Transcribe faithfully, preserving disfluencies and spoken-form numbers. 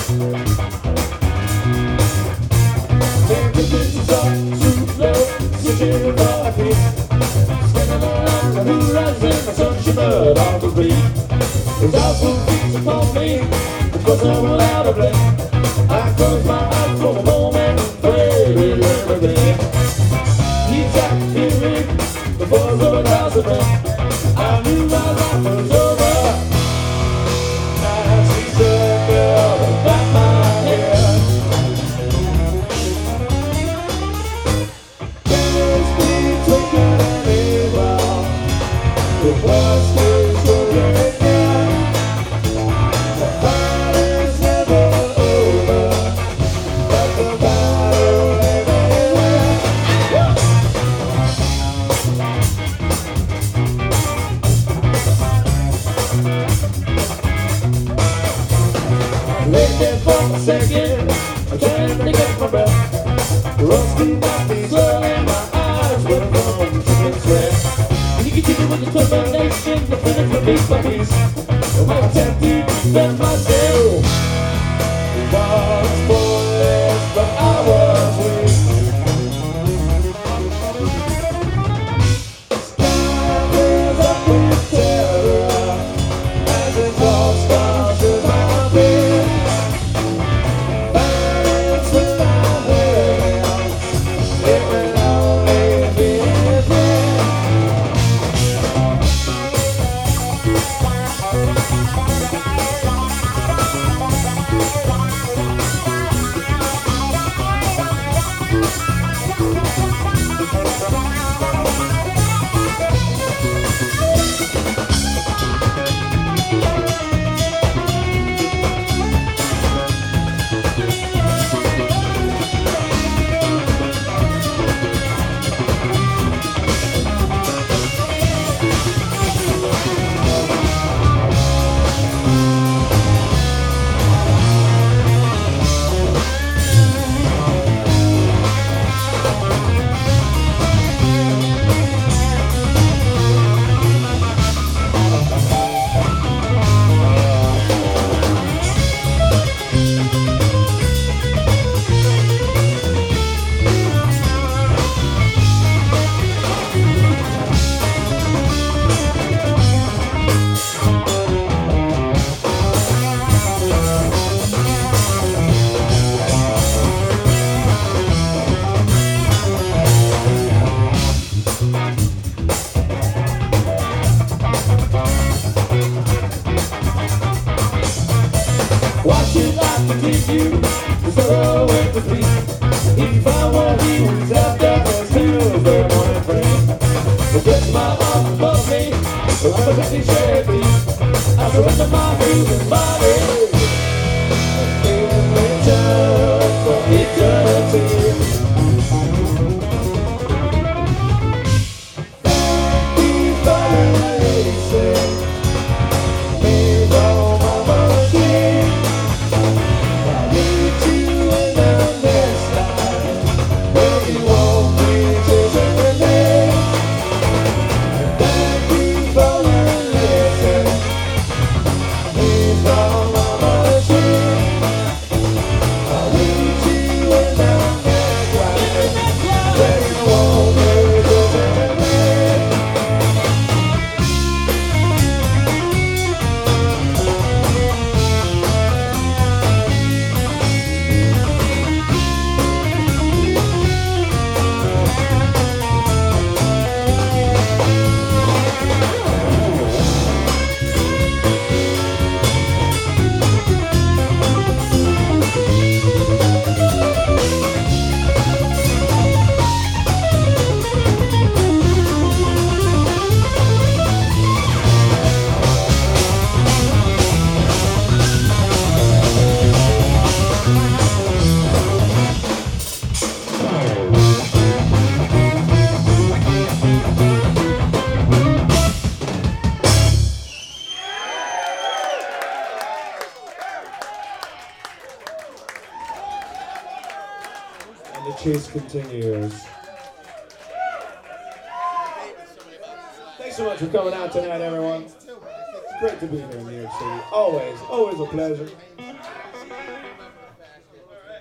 Take the pieces up, shoot low, searching for a piece. Standing along the horizon, I touch your bird on the beat. There's also things upon me, because I'm without a blame. I close my eyes for a moment and pray with everything. You got to hear me, the voice of a thousand men. I knew my life was over. I see circle about my head. Can't be taken anywhere. The worst is broken down. The fight is never over, but the battle everywhere. Lay there for a second, I'm trying to get my breath. Rusty body swirling, my eyes were from chicken sweat. You continue with the determination, the finish for piece by piece. I'm tempted to defend myself. It was foolish, but I was weak. Sky fills up with terror as it all starts with my fear. Violence without hands, it will only be a fear. Why should I continue to sorrow and to be? If I were he was after, there's still the morning frame. But that's my arm above me, so I'm a busy shaky. I surrender my human body, in return for eternity. These violations made all my machine. I need you in the next life, where you won't be chasing with me. Thank you for your listen. Made all my machine. I need you in the next life, where you won't be chasing with me. And the chase continues. Thanks so much for coming out tonight, everyone. It's great to be here in New York City. Always, always a pleasure.